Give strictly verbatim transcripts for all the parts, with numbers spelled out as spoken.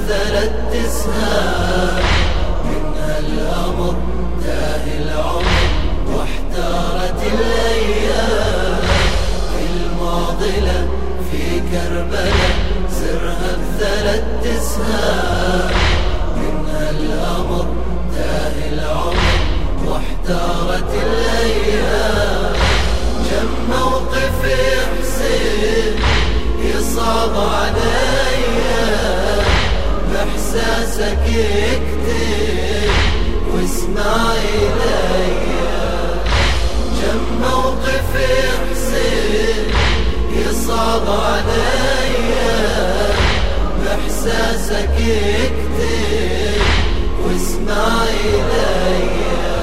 مثلت تسهام، منها الأمر تاهي العمر واحتارت الأيام. المعضلة في كربلاء سرها مثلت تسهام، منها الأمر تاهي العمر واحتارت الأيام. جم موقف حسين يصعب عليا، بإحساسك اكتب واسمع إليا. جم موقف حسين يصعب عليا، بإحساسك اكتب واسمع إليا.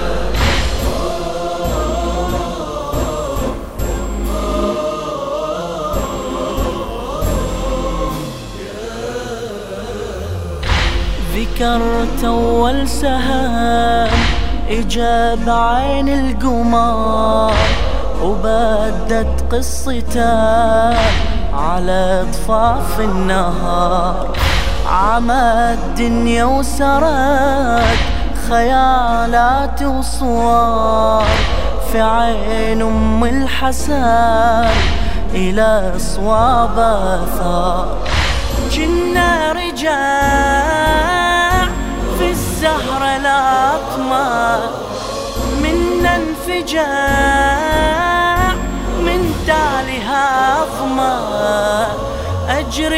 ذكرت أول سهام إجاب عين القمر، وبدت قصته على ضفاف النهار. عمى الدنيا وسرت خيالات وصور، في عين أم الحسن إلى صواب آثار. جنا رجاع في الزهرة الأقمر، منا انفجاع من تالها أضمر. أجر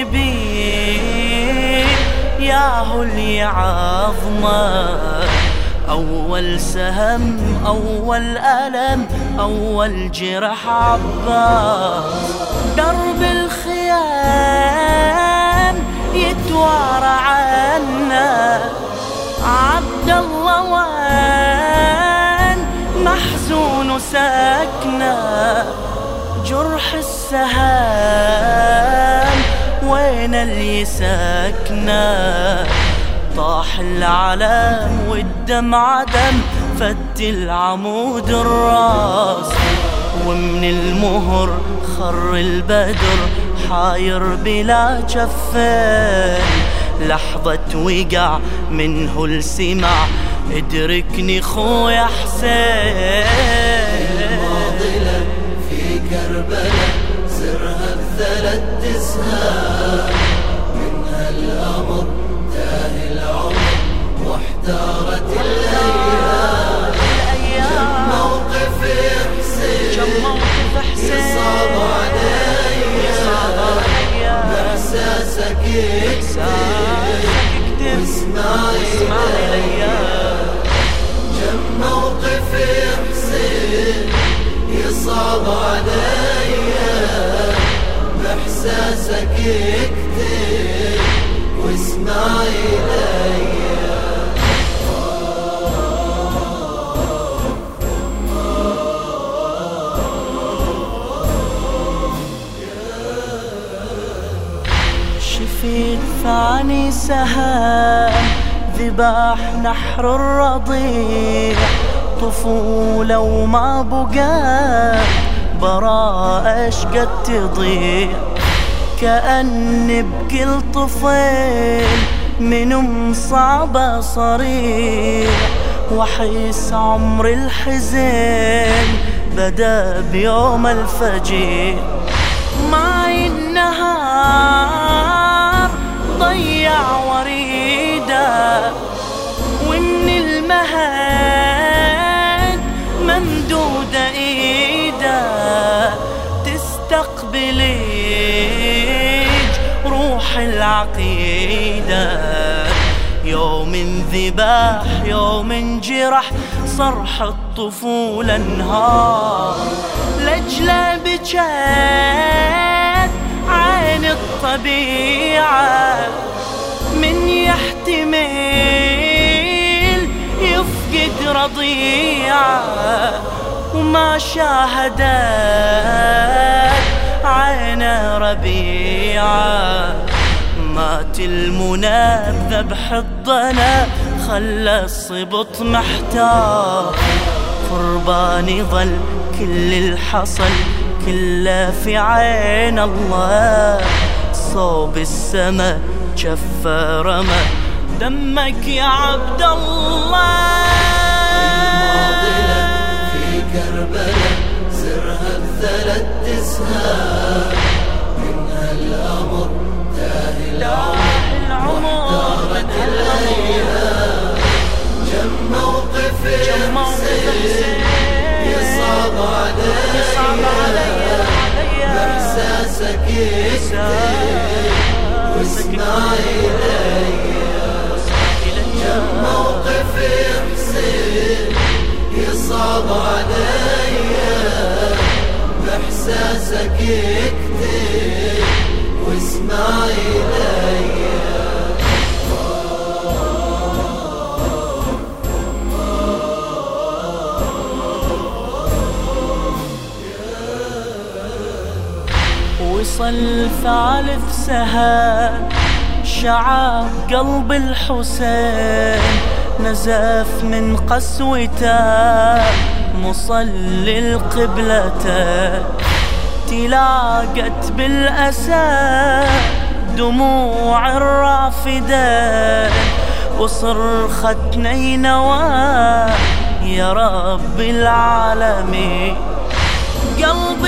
النبي ياهو اللي عظمه، أول سهم أول ألم أول جرح عباس. درب الخيام يتوارى عنا، عبد الله وين محزون وسكنه. جرح السهام وين اللي سكنه، طاح العلم والدمع دم فت العمود الراس. ومن المهر خر البدر حاير بلا جفين، لحظة وقع منه السمع ادركني خويا حسين. المعضلة في كربلاء سرها مثلت تسهام، منها الأمر تاهي العمر واحتارت الأيام. جم موقف حسين يصعب عليا، بإحساسك اكتب واسمع إليا. جم موقف حسين يصعب عليا، بإحساسك اكتب واسمع إليا. شفيت ثاني سهام ذباح نحر الرضيع، طفولة وما بقى براءة اشقد تضيع. كأني بكل طفل من ام صعبة صريع، وحيس عمر الحزن بدا بيوم الفجيع. معي النهار ضيع وريده، ومن المهد ممدودة ايده. تستقبليج روح العقيدة، يوم ذباح يوم جرح صرح الطفولة انهار. لجلة بجد عين الطبيعة، من يحتمل يفقد رضيعة. وما شاهدت عين ربيعة، مات المنى بذبح الضنا خلى الصبط محتار. قرباني ظل كل الحصل كله في عين الله، صوب السما جفة رمى دمك يا عبد الله. المعضلة في كربلاء سرها بثلاث اسهام، منها الأمر تاه العمر واحتارت الأيام. جم موقف حسين يصعب عليا بإحساسك يكتب واسمع إلي. جم موقف حسين يصعب عليا بإحساسك يكتب واسمع إلي. وصل ثالث سهام شعاب قلب الحسين، نزف من قسوته مصلي القبلة، تلاقت بالأسى دموع الرافدة، وصرخت نينوى يا رب العالمين. قلب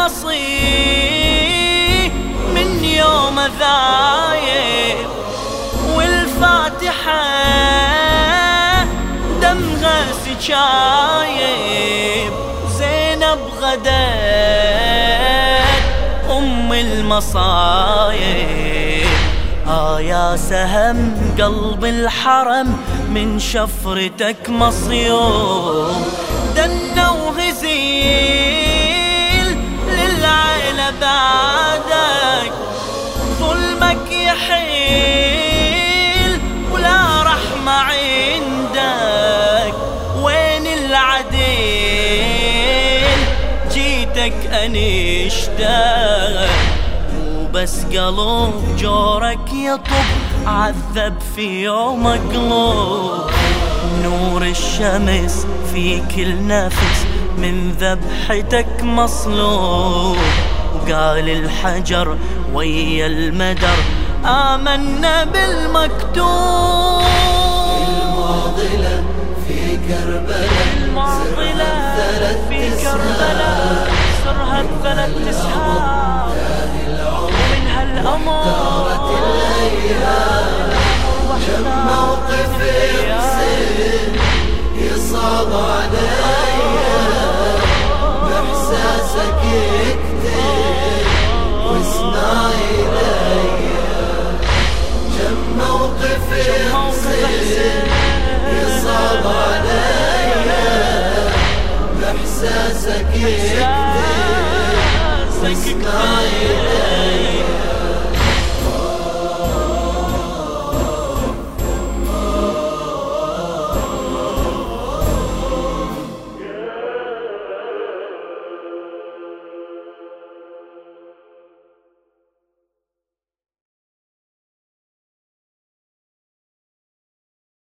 الوصي من يوم ذايب، والفاتحة دمها سجايب، زينب غدت أم المصايب. آه يا سهم قلب الحرم من شفرتك مصيوم، دنا وغزيل للعيلة بعدك، ظلمك يحيل ولا رحمة عندك. وين العديل جيتك أنشتك، وبس قلب جورك يطب عذب في يوم قلوب. نور الشمس في كل نفس من ذبحتك مصلوب، وقال الحجر ويا المدر آمنا بالمكتوب. المعضلة في كربلاء المعضلة في كربلاء سرها بثلاث اسهام، ومنها الأمر واحتارت الأيام. جم موقف حسين يصعب عليا بإحساسك يكتب واسمع إلي. جم موقف حسين يصعب عليا بإحساسك يكتب واسمع إلي.